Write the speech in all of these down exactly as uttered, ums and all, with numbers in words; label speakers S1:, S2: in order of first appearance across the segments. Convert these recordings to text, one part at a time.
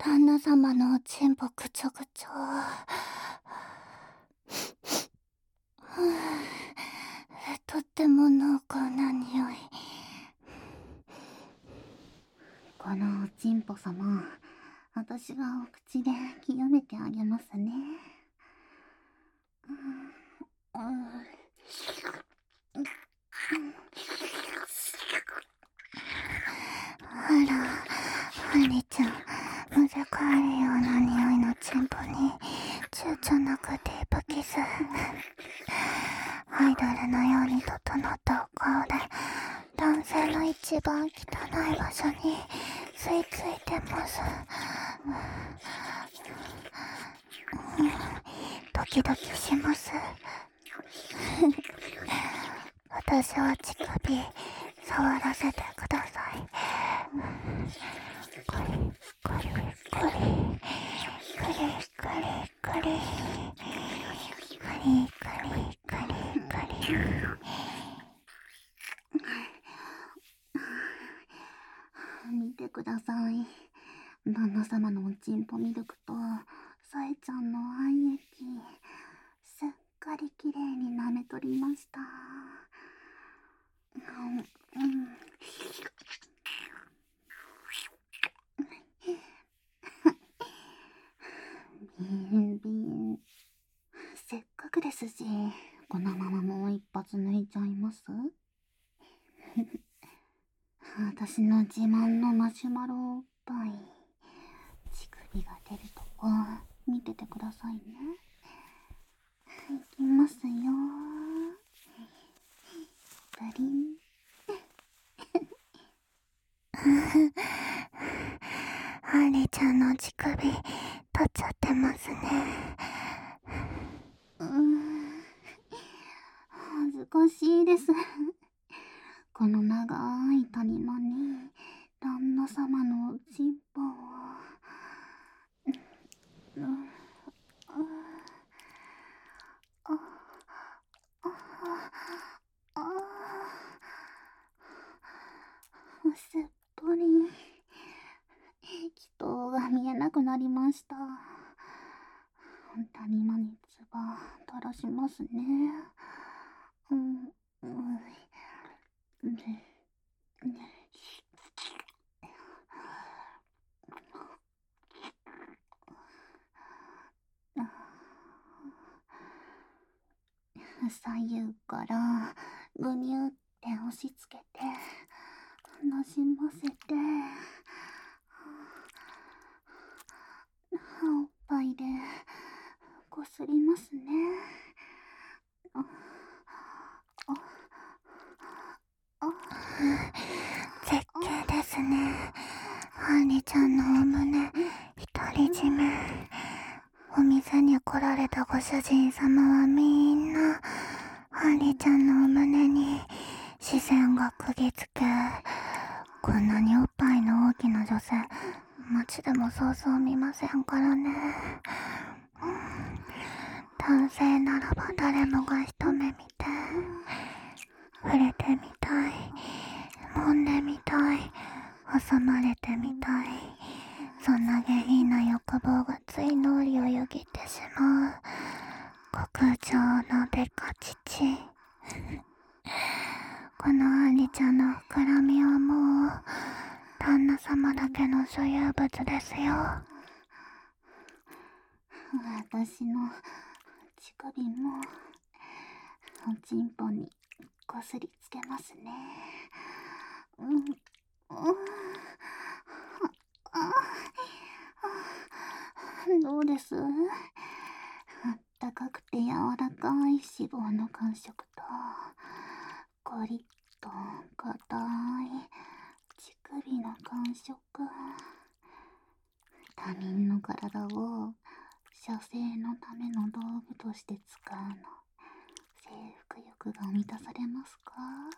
S1: 旦那様のおちんぽぐちょぐちょ。とっても濃厚な匂い。このおちんぽ様、私がお口で清めてあげますね。あら、アリちゃん、むずかいような匂いのチンポに躊躇なくディープキス。アイドルのように整ったお顔で男性の一番汚い場所に吸い付いてます。ドキドキします。私は乳首触らせてください。コリコリコリコリコリコリコリコリコリコリ。見てください。旦那様のおちんぽミルクとさえちゃんの愛液、すっかりきれいに舐め取りました。うんうんビンビン。せっかくですし、このままもう一発抜いちゃいます？私の自慢のマシュマロおっぱい、乳首が出るとこ見ててくださいね。いきますよ。ブリン。アリちゃんの乳首立っちゃってますね。うーん、恥ずかしいです。この長い谷間に旦那様のおちんぽを、うん、ああああすっぽり気筒が見えなくなりました。谷間に唾垂らしますね。うん、うん、うん、左右からぐにゅって押し付けてなじませて、おっぱいでこすりますね。絶景ですね。アンリちゃんのお胸独り占め。お店に来られたご主人様はみんなアンリちゃんのお胸に視線が釘付け。こんなにおっぱいの大きな女性、街でもそうそう見ませんからね。男性ならば誰もが一目見て触れてみたい、揉んでみたい、挟まれてみたい。そんな下品な欲望がつい脳裏をよぎってしまう極上のデカ乳。このアンリちゃんの膨らみはもう旦那様だけの所有物ですよ。私の乳首もおちんぽにこすりつけますね。うん、うん、あ、どうです？あったかくて柔らかい脂肪の感触とコリッと硬い乳首の感触。他人の体を射精のための道具として使うの、征服欲が満たされますか？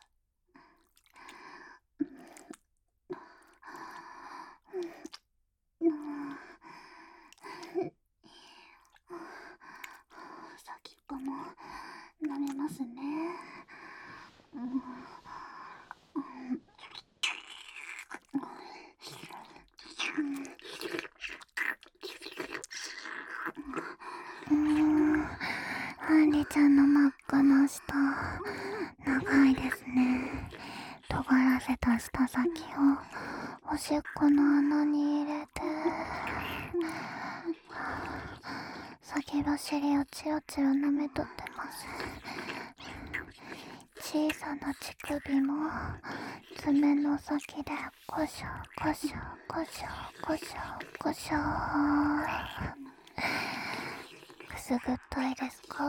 S1: 先っぽも舐めますね。うん、 リちゃんの真っ赤な舌、長いですね。尖らせた舌先をおしっこの穴に入れて、先走りをチロチロ舐めとってます。小さな乳首も爪の先でコショコショコショコショコショ。くすぐったいですか？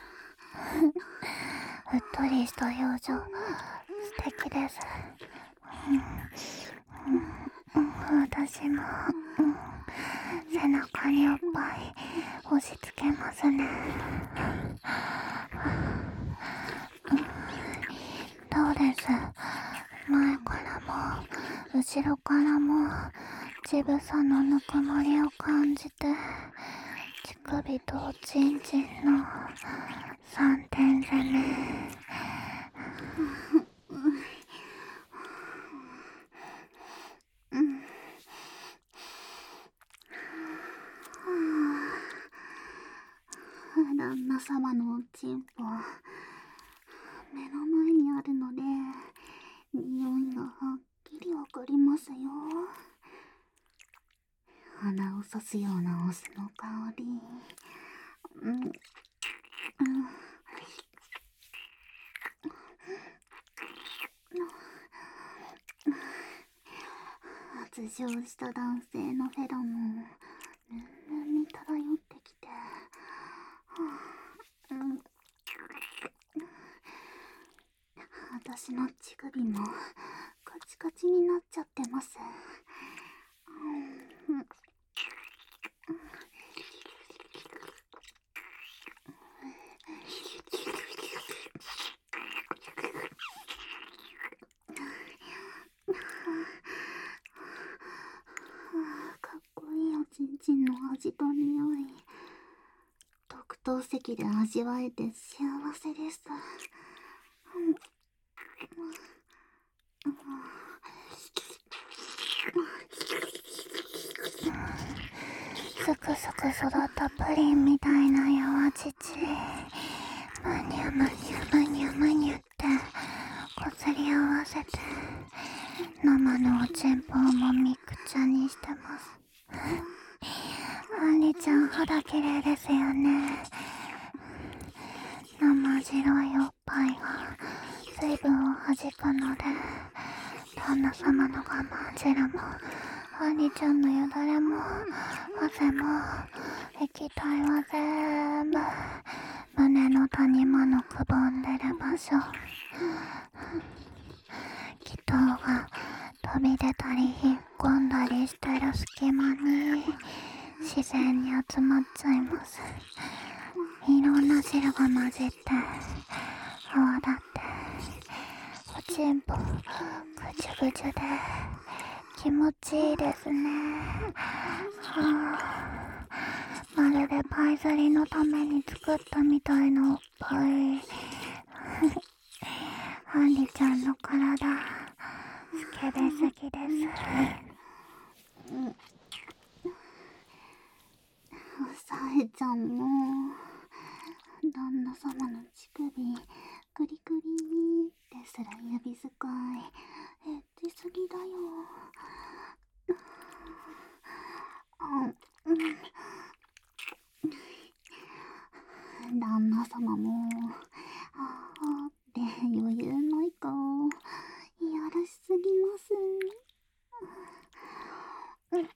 S1: うっとりした表情、素敵です。うんうん、私も、うん、背中におっぱい押し付けますね。うん、どうです？前からも後ろからも乳房のぬくもりを感じて、乳首とおちんちんの三点攻め。旦那様のおちんぽ目の前にあるので、匂いがはっきりわかりますよ。鼻を刺すようなお酢の香り。うん、うん、発情した男性のフェロモン、ルンルンに漂ってきて、うん、私の乳首もカチカチになっちゃってます。うん、かっこいいおちんちんの味と匂い、特等席で味わえて幸せです。うんすくすく育ったプリンみたいな弱乳、むにゃむにゃむにゃむにゃってこすり合わせて、生のおちんぽをもみくちゃにしてます。アンリちゃん、肌綺麗ですよね。生白いおっぱいが水分を弾くので、旦那様の我慢汁もアンリちゃんのよだれも汗も液体は全部胸の谷間のくぼんでる場所、気筒が飛び出たり引っ込んだりしてる隙間に自然に集まっちゃいます。いろんな汁が混じって泡立って、おちんぽぐちゅぐちゅで気持ちいいですね。はあ、まるでパイ釣りのために作ったみたいなおっぱい。アンリちゃんの体スケベすぎです。うん、さえちゃんも旦那様の乳首クリクリですら指使い減ってすぎだよ。うん、旦那様もあーって余裕ないかいやらしすぎます。うん、うん、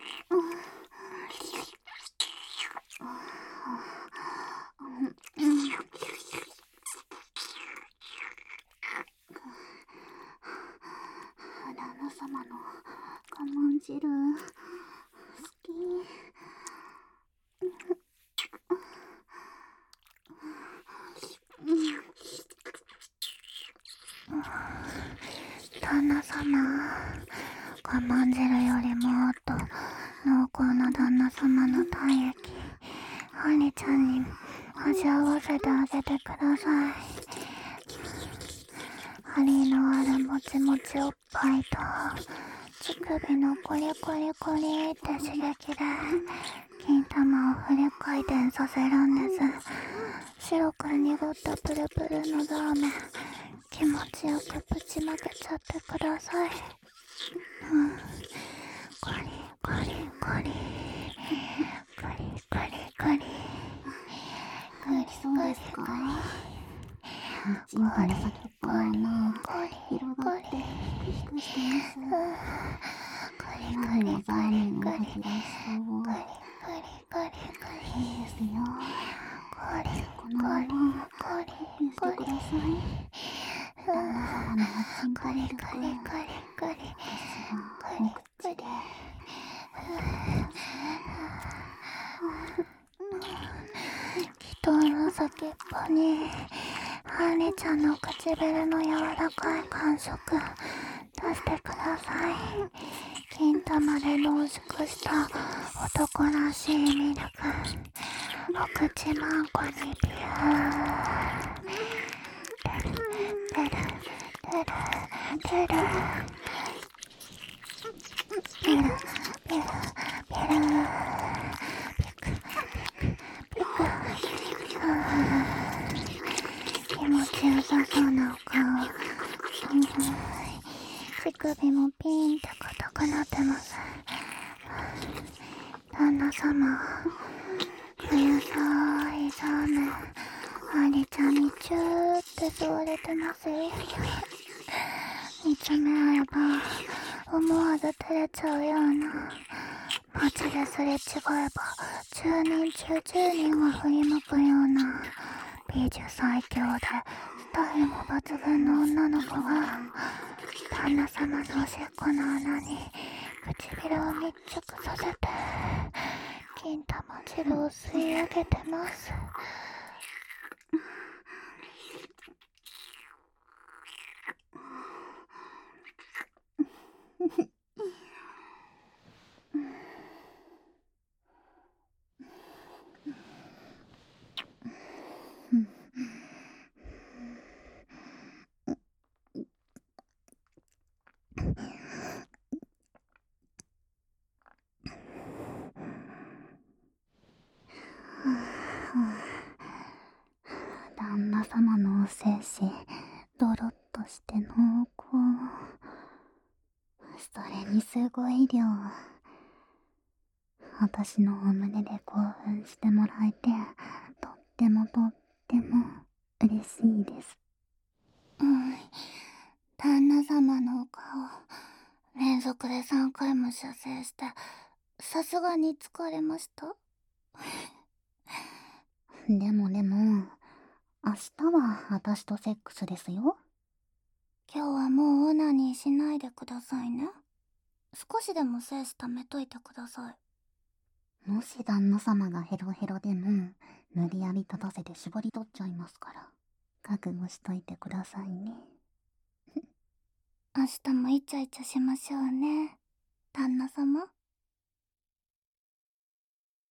S1: 旦那様の我慢汁好き。旦那様、我慢汁よりもっと濃厚な旦那様の体液、アンリちゃんに味合わせてあげてください。ハリのあるもちもちおっぱいと乳首のコリコリコリって刺激で金玉をフル回転させるんです。白ったプルプルのラーメン気持ちよくぶちまけちゃってください。うん、コリコリコリコリコリコリ
S2: 元気そうですか？チンポの先っぽの穴広がってヒクヒクしてます。何もザーメンを吐き出しそう。いいですよ。このまま呼吸してください。旦那様のおちんぽミルク、私はお口で
S1: 人の先っぽにハニちゃんの唇の柔らかい感触出してください。金玉で濃縮した男らしいミルクお口マンコにビュー出る出る出る出る出るビルビルビルピクピクピク気持ちよさそうなお顔、うん、乳首もピーンって硬くなってます。旦那様冬さいザーメンアリちゃんにチューって吸われてますよ。見つめ合えば思わず照れちゃうような、街ですれ違えばじゅうにん中じゅうにんが振り向くような美女最強でスタイルも抜群の女の子が旦那様のおしっこの穴に唇を密着させて金玉汁を吸い上げてます。
S2: 旦那様のお精子ドロッとして濃厚、それにすごい量、私のお胸で興奮してもらえてとってもとっても嬉しいです。
S1: うん、旦那様のお顔連続でさんかいも射精してさすがに疲れました？
S2: でもでも明日は私とセックスですよ。
S1: 今日はもうオナニーしないでくださいね。少しでも精子貯めといてください。
S2: もし旦那様がヘロヘロでも無理やり立たせて絞り取っちゃいますから覚悟しといてくださいね。
S1: 明日もイチャイチャしましょうね、旦那様。